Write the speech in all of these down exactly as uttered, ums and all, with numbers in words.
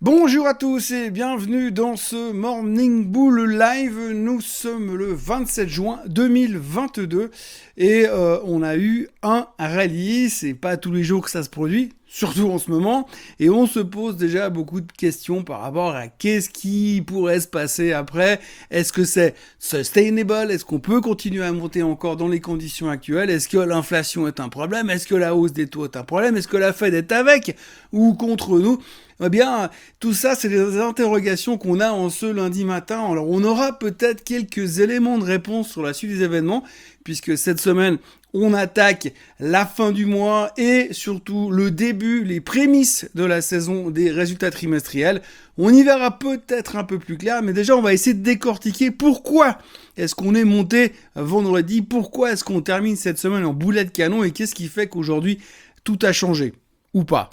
Bonjour à tous et bienvenue dans ce Morning Bull Live. Nous sommes le vingt-sept juin deux mille vingt-deux et euh, on a eu un rallye. C'est pas tous les jours que ça se produit, surtout en ce moment. Et on se pose déjà beaucoup de questions par rapport à qu'est-ce qui pourrait se passer après. Est-ce que c'est sustainable? Est-ce qu'on peut continuer à monter encore dans les conditions actuelles? Est-ce que l'inflation est un problème? Est-ce que la hausse des taux est un problème? Est-ce que la Fed est avec ou contre nous? Eh bien, tout ça, c'est les interrogations qu'on a en ce lundi matin. Alors, on aura peut-être quelques éléments de réponse sur la suite des événements, puisque cette semaine, on attaque la fin du mois et surtout le début, les prémices de la saison des résultats trimestriels. On y verra peut-être un peu plus clair, mais déjà, on va essayer de décortiquer pourquoi est-ce qu'on est monté vendredi, pourquoi est-ce qu'on termine cette semaine en boulet de canon et qu'est-ce qui fait qu'aujourd'hui, tout a changé, ou pas.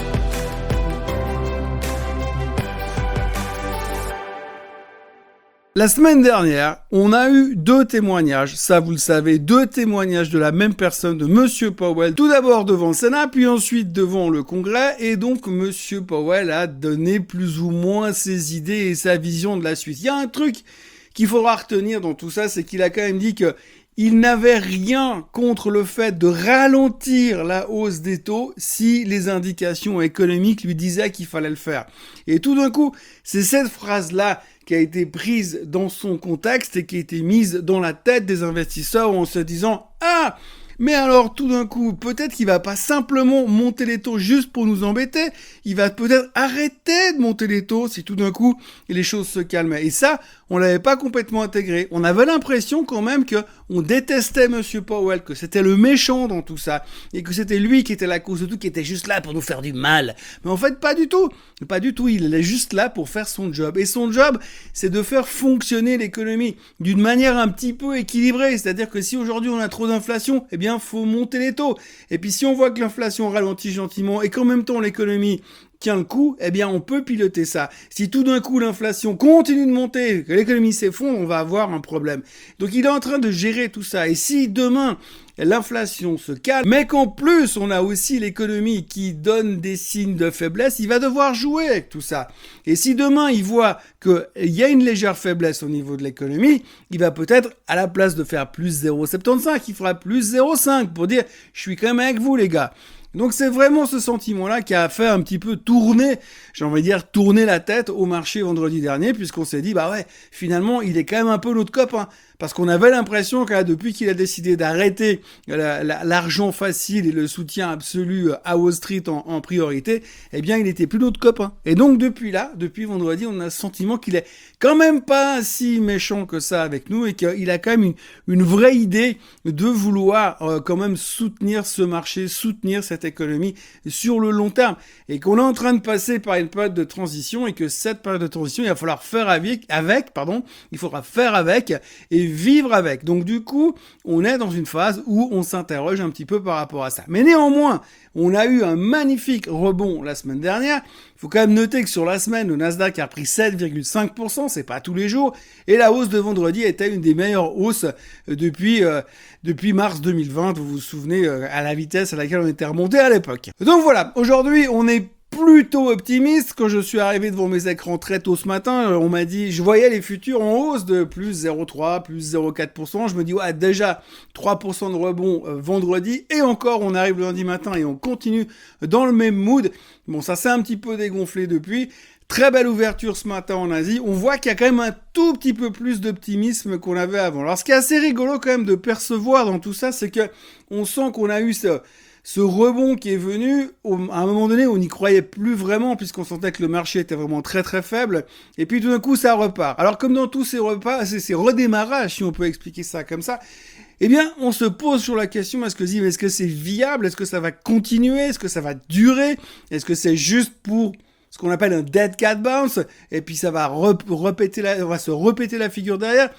La semaine dernière, on a eu deux témoignages, ça vous le savez, deux témoignages de la même personne, de Monsieur Powell, tout d'abord devant le Sénat, puis ensuite devant le Congrès, et donc Monsieur Powell a donné plus ou moins ses idées et sa vision de la suite. Il y a un truc qu'il faudra retenir dans tout ça, c'est qu'il a quand même dit que il n'avait rien contre le fait de ralentir la hausse des taux si les indications économiques lui disaient qu'il fallait le faire. Et tout d'un coup, c'est cette phrase-là qui a été prise dans son contexte et qui a été mise dans la tête des investisseurs en se disant « Ah, mais alors tout d'un coup, peut-être qu'il va pas simplement monter les taux juste pour nous embêter, il va peut-être arrêter de monter les taux si tout d'un coup les choses se calmaient. » Et ça, on l'avait pas complètement intégré. On avait l'impression quand même que on détestait Monsieur Powell, que c'était le méchant dans tout ça, et que c'était lui qui était la cause de tout, qui était juste là pour nous faire du mal. Mais en fait, pas du tout. Pas du tout. Il est juste là pour faire son job. Et son job, c'est de faire fonctionner l'économie d'une manière un petit peu équilibrée. C'est-à-dire que si aujourd'hui on a trop d'inflation, eh bien, faut monter les taux. Et puis si on voit que l'inflation ralentit gentiment et qu'en même temps l'économie tient le coup, eh bien on peut piloter ça. Si tout d'un coup l'inflation continue de monter, que l'économie s'effondre, on va avoir un problème. Donc il est en train de gérer tout ça. Et si demain l'inflation se calme, mais qu'en plus on a aussi l'économie qui donne des signes de faiblesse, il va devoir jouer avec tout ça. Et si demain il voit qu'il y a une légère faiblesse au niveau de l'économie, il va peut-être, à la place de faire plus zéro virgule soixante-quinze, il fera plus zéro virgule cinq pour dire « je suis quand même avec vous les gars ». Donc c'est vraiment ce sentiment-là qui a fait un petit peu tourner, j'ai envie de dire tourner la tête au marché vendredi dernier, puisqu'on s'est dit, bah ouais, finalement, il est quand même un peu notre copain. Parce qu'on avait l'impression que depuis qu'il a décidé d'arrêter la, la, l'argent facile et le soutien absolu à Wall Street en, en priorité, eh bien, il était plus notre copain. Et donc, depuis là, depuis vendredi, on a le sentiment qu'il est quand même pas si méchant que ça avec nous et qu'il a quand même une, une vraie idée de vouloir euh, quand même soutenir ce marché, soutenir cette économie sur le long terme. Et qu'on est en train de passer par une période de transition et que cette période de transition, il va falloir faire avec, avec pardon, il faudra faire avec et vivre avec. Donc du coup, on est dans une phase où on s'interroge un petit peu par rapport à ça. Mais néanmoins, on a eu un magnifique rebond la semaine dernière. Il faut quand même noter que sur la semaine, le Nasdaq a pris sept virgule cinq pour cent, c'est pas tous les jours, et la hausse de vendredi était une des meilleures hausses depuis euh, depuis mars deux mille vingt. Vous vous souvenez euh, à la vitesse à laquelle on était remonté à l'époque. Donc voilà, aujourd'hui, on est plutôt optimiste. Quand je suis arrivé devant mes écrans très tôt ce matin, on m'a dit, je voyais les futurs en hausse de plus zéro virgule trois, plus zéro virgule quatre pour cent. Je me dis, ouais, déjà trois pour cent de rebond euh, vendredi. Et encore, on arrive le lundi matin et on continue dans le même mood. Bon, ça s'est un petit peu dégonflé depuis. Très belle ouverture ce matin en Asie. On voit qu'il y a quand même un tout petit peu plus d'optimisme qu'on avait avant. Alors, ce qui est assez rigolo quand même de percevoir dans tout ça, c'est que on sent qu'on a eu ce... Ce rebond qui est venu, à un moment donné, on n'y croyait plus vraiment puisqu'on sentait que le marché était vraiment très très faible. Et puis tout d'un coup, ça repart. Alors comme dans tous ces repas, ces, ces redémarrages, si on peut expliquer ça comme ça, eh bien, on se pose sur la question, est-ce que, est-ce que c'est viable? Est-ce que ça va continuer? Est-ce que ça va durer? Est-ce que c'est juste pour ce qu'on appelle un dead cat bounce? Et puis ça va rep- répéter la, on va se répéter la figure derrière?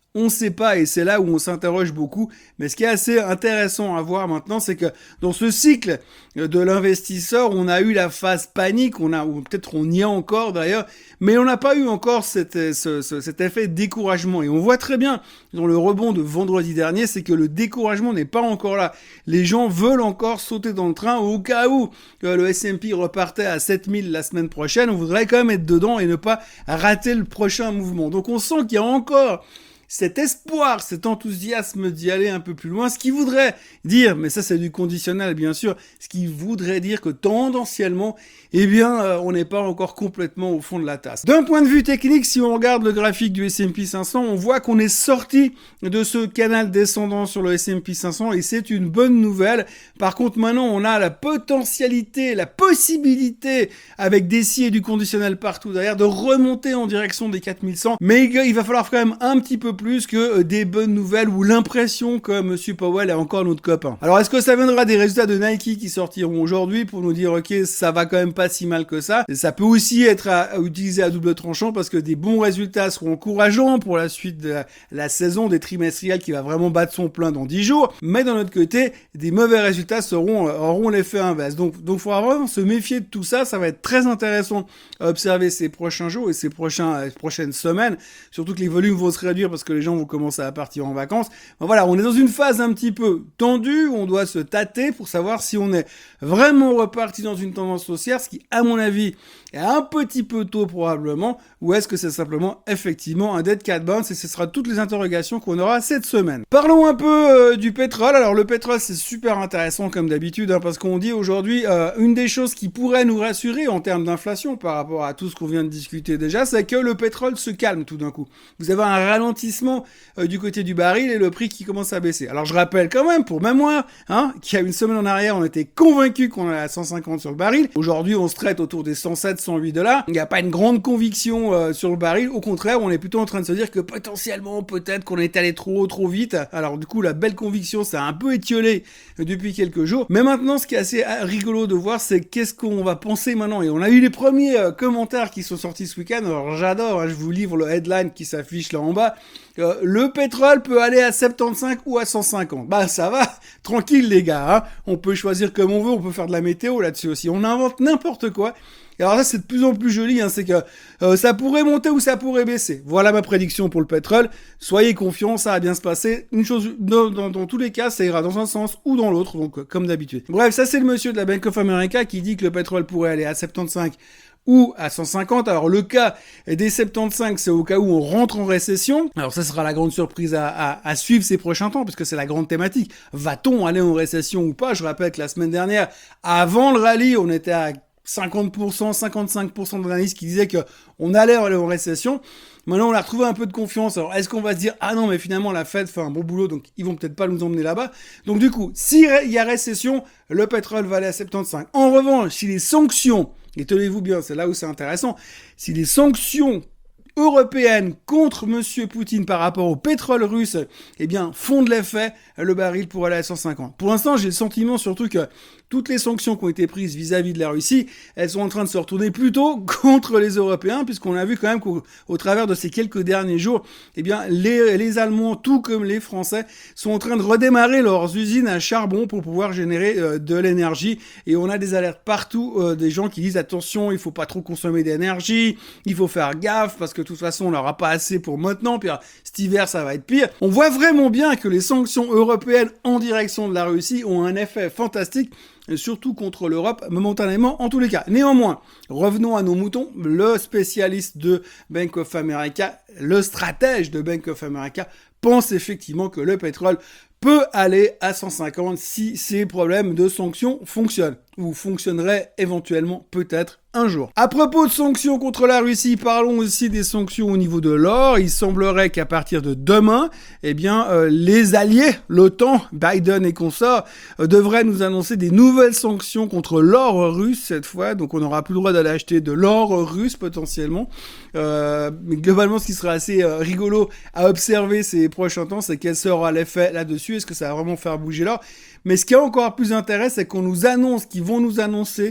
On ne sait pas, et c'est là où on s'interroge beaucoup. Mais ce qui est assez intéressant à voir maintenant, c'est que dans ce cycle de l'investisseur, on a eu la phase panique, on a, ou peut-être on y est encore d'ailleurs, mais on n'a pas eu encore cet, ce, ce, cet effet de découragement. Et on voit très bien dans le rebond de vendredi dernier, c'est que le découragement n'est pas encore là. Les gens veulent encore sauter dans le train au cas où le S and P repartait à sept mille la semaine prochaine. On voudrait quand même être dedans et ne pas rater le prochain mouvement. Donc on sent qu'il y a encore cet espoir, cet enthousiasme d'y aller un peu plus loin, ce qui voudrait dire, mais ça c'est du conditionnel bien sûr, ce qui voudrait dire que tendanciellement, eh bien, euh, on n'est pas encore complètement au fond de la tasse. D'un point de vue technique, si on regarde le graphique du S and P cinq cents, on voit qu'on est sorti de ce canal descendant sur le S and P cinq cents et c'est une bonne nouvelle. Par contre, maintenant, on a la potentialité, la possibilité, avec des si et du conditionnel partout derrière, de remonter en direction des quatre mille cent, mais il va falloir quand même un petit peu plus que des bonnes nouvelles ou l'impression que Monsieur Powell est encore notre copain. Alors, est-ce que ça viendra des résultats de Nike qui sortiront aujourd'hui pour nous dire, ok, ça va quand même pas si mal que ça? Et ça peut aussi être à, à utiliser à double tranchant parce que des bons résultats seront encourageants pour la suite de la, la saison des trimestriels qui va vraiment battre son plein dans dix jours. Mais d'un autre côté, des mauvais résultats seront, auront l'effet inverse. Donc, donc, faudra vraiment se méfier de tout ça. Ça va être très intéressant à observer ces prochains jours et ces prochains, ces prochaines semaines. Surtout que les volumes vont se réduire parce que les gens vont commencer à partir en vacances. Bon, voilà, on est dans une phase un petit peu tendue, on doit se tâter pour savoir si on est vraiment reparti dans une tendance haussière, ce qui, à mon avis, est un petit peu tôt probablement, ou est-ce que c'est simplement effectivement un dead cat bounce, et ce sera toutes les interrogations qu'on aura cette semaine. Parlons un peu euh, du pétrole. Alors le pétrole, c'est super intéressant comme d'habitude, hein, parce qu'on dit aujourd'hui, euh, une des choses qui pourrait nous rassurer en termes d'inflation par rapport à tout ce qu'on vient de discuter déjà, c'est que le pétrole se calme tout d'un coup. Vous avez un ralentissement euh, du côté du baril et le prix qui commence à baisser. Alors je rappelle quand même, pour mémoire, hein, qu'il y a une semaine en arrière, on était convaincus qu'on allait à cent cinquante sur le baril. Aujourd'hui, on se traite autour des cent sept, cent huit dollars. Il n'y a pas une grande conviction euh, sur le baril. Au contraire, on est plutôt en train de se dire que potentiellement, peut-être qu'on est allé trop, trop vite. Alors du coup, la belle conviction, ça a un peu étiolé euh, depuis quelques jours. Mais maintenant, ce qui est assez rigolo de voir, c'est qu'est-ce qu'on va penser maintenant. Et on a eu les premiers euh, commentaires qui sont sortis ce week-end. Alors j'adore, hein, je vous livre le headline qui s'affiche là en bas. Euh, le pétrole peut aller à soixante-quinze ou à cent cinquante. Bah ça va, tranquille les gars, hein. On peut choisir comme on veut, on peut faire de la météo là-dessus aussi. On invente n'importe quoi. Et alors là, c'est de plus en plus joli, hein, c'est que euh, ça pourrait monter ou ça pourrait baisser. Voilà ma prédiction pour le pétrole. Soyez confiants, ça va bien se passer. Une chose, dans, dans, dans tous les cas, ça ira dans un sens ou dans l'autre, donc euh, comme d'habitude. Bref, ça c'est le monsieur de la Bank of America qui dit que le pétrole pourrait aller à soixante-quinze ou à cent cinquante. Alors le cas des soixante-quinze, c'est au cas où on rentre en récession. Alors ça sera la grande surprise à, à, à suivre ces prochains temps, puisque c'est la grande thématique. Va-t-on aller en récession ou pas? Je rappelle que la semaine dernière, avant le rallye, on était à cinquante pour cent, cinquante-cinq pour cent d'analystes qui disaient qu'on allait aller en récession. Maintenant, on a retrouvé un peu de confiance. Alors, est-ce qu'on va se dire, ah non, mais finalement, la Fed fait un bon boulot, donc ils vont peut-être pas nous emmener là-bas. Donc, du coup, s'il y a récession, le pétrole va aller à soixante-quinze. En revanche, si les sanctions, et tenez-vous bien, c'est là où c'est intéressant, si les sanctions européennes contre Monsieur Poutine par rapport au pétrole russe, eh bien, font de l'effet, le baril pourrait aller à cent cinquante. Pour l'instant, j'ai le sentiment surtout que toutes les sanctions qui ont été prises vis-à-vis de la Russie, elles sont en train de se retourner plutôt contre les Européens, puisqu'on a vu quand même qu'au au travers de ces quelques derniers jours, eh bien, les, les Allemands, tout comme les Français, sont en train de redémarrer leurs usines à charbon pour pouvoir générer euh, de l'énergie. Et on a des alertes partout, euh, des gens qui disent attention, il faut pas trop consommer d'énergie, il faut faire gaffe, parce que de toute façon, on n'aura pas assez pour maintenant, puis alors, cet hiver, ça va être pire. On voit vraiment bien que les sanctions européennes en direction de la Russie ont un effet fantastique, et surtout contre l'Europe, momentanément, en tous les cas. Néanmoins, revenons à nos moutons. Le spécialiste de Bank of America, le stratège de Bank of America, pense effectivement que le pétrole peut aller à cent cinquante si ces problèmes de sanctions fonctionnent, ou fonctionneraient éventuellement peut-être un jour. À propos de sanctions contre la Russie, parlons aussi des sanctions au niveau de l'or. Il semblerait qu'à partir de demain, eh bien, euh, les alliés, l'OTAN, Biden et consorts, euh, devraient nous annoncer des nouvelles sanctions contre l'or russe cette fois. Donc, on n'aura plus le droit d'aller acheter de l'or russe potentiellement. Euh, mais globalement, ce qui sera assez euh, rigolo à observer ces prochains temps, c'est quel sera l'effet là-dessus. Est-ce que ça va vraiment faire bouger l'or? Mais ce qui est encore plus intéressant, c'est qu'on nous annonce, qu'ils vont nous annoncer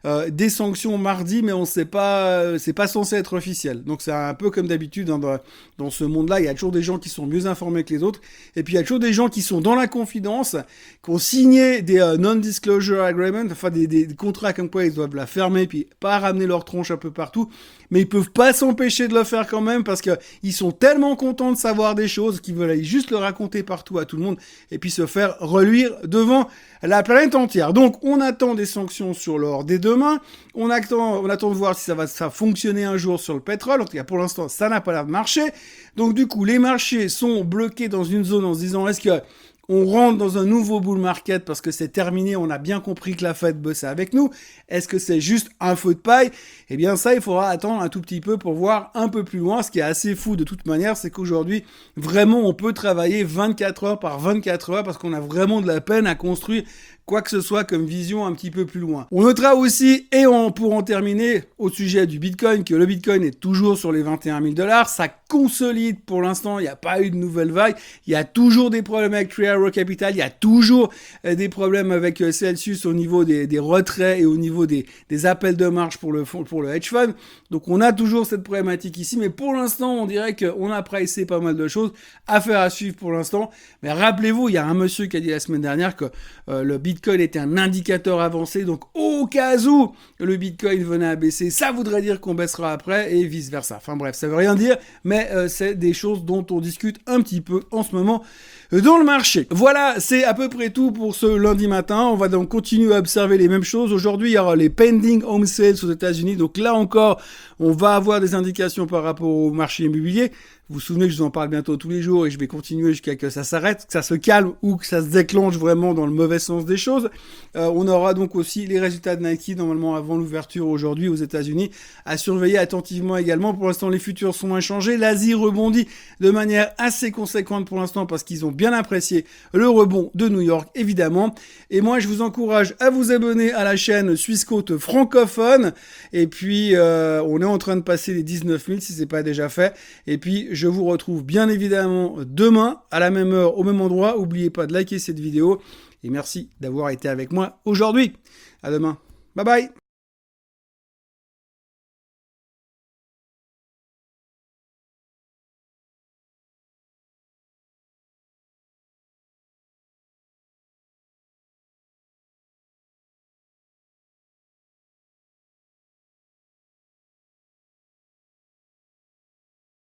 euh, des sanctions mardi, mais on sait pas, euh, c'est pas censé être officiel. Donc c'est un peu comme d'habitude hein, dans, dans ce monde-là, il y a toujours des gens qui sont mieux informés que les autres, et puis il y a toujours des gens qui sont dans la confidence, qui ont signé des euh, non-disclosure agreements, enfin des, des, des contrats comme quoi ils doivent la fermer, puis pas ramener leur tronche un peu partout, mais ils peuvent pas s'empêcher de le faire quand même parce que ils sont tellement contents de savoir des choses qu'ils veulent aller juste le raconter partout à tout le monde et puis se faire reluire devant la planète entière. Donc on attend des sanctions sur l'or dès demain, on attend, on attend de voir si ça va, ça va fonctionner un jour sur le pétrole, en tout cas pour l'instant ça n'a pas l'air de marcher, donc du coup les marchés sont bloqués dans une zone en se disant est-ce que on rentre dans un nouveau bull market parce que c'est terminé, on a bien compris que la Fed bossait avec nous. Est-ce que c'est juste un feu de paille? Eh bien ça, il faudra attendre un tout petit peu pour voir un peu plus loin. Ce qui est assez fou de toute manière, c'est qu'aujourd'hui, vraiment, on peut travailler vingt-quatre heures par vingt-quatre heures parce qu'on a vraiment de la peine à construire quoi que ce soit comme vision un petit peu plus loin. On notera aussi, et on, pour en terminer, au sujet du Bitcoin, que le Bitcoin est toujours sur les vingt et un mille dollars. Ça consolide pour l'instant, il n'y a pas eu de nouvelle vague. Il y a toujours des problèmes avec Three Arrows Capital, il y a toujours euh, des problèmes avec euh, Celsius au niveau des, des retraits et au niveau des, des appels de marge pour le, pour le hedge fund. Donc on a toujours cette problématique ici, mais pour l'instant, on dirait qu'on a pricé pas mal de choses. Affaire à suivre pour l'instant. Mais rappelez-vous, il y a un monsieur qui a dit la semaine dernière que euh, le Bitcoin Bitcoin était un indicateur avancé, donc au cas où le Bitcoin venait à baisser, ça voudrait dire qu'on baissera après et vice versa. Enfin bref, ça veut rien dire, mais euh, c'est des choses dont on discute un petit peu en ce moment dans le marché. Voilà, c'est à peu près tout pour ce lundi matin. On va donc continuer à observer les mêmes choses. Aujourd'hui, il y aura les pending home sales aux États-Unis, donc là encore, on va avoir des indications par rapport au marché immobilier. Vous vous souvenez que je vous en parle bientôt tous les jours et je vais continuer jusqu'à que ça s'arrête, que ça se calme ou que ça se déclenche vraiment dans le mauvais sens des choses. Euh, on aura donc aussi les résultats de Nike normalement avant l'ouverture aujourd'hui aux États-Unis à surveiller attentivement également. Pour l'instant, les futurs sont inchangés. L'Asie rebondit de manière assez conséquente pour l'instant parce qu'ils ont bien apprécié le rebond de New York évidemment. Et moi, je vous encourage à vous abonner à la chaîne Suisse Côte francophone. Et puis, euh, on est en train de passer les dix-neuf mille si c'est pas déjà fait. Et puis, je vous retrouve bien évidemment demain à la même heure, au même endroit. N'oubliez pas de liker cette vidéo et merci d'avoir été avec moi aujourd'hui. À demain. Bye bye.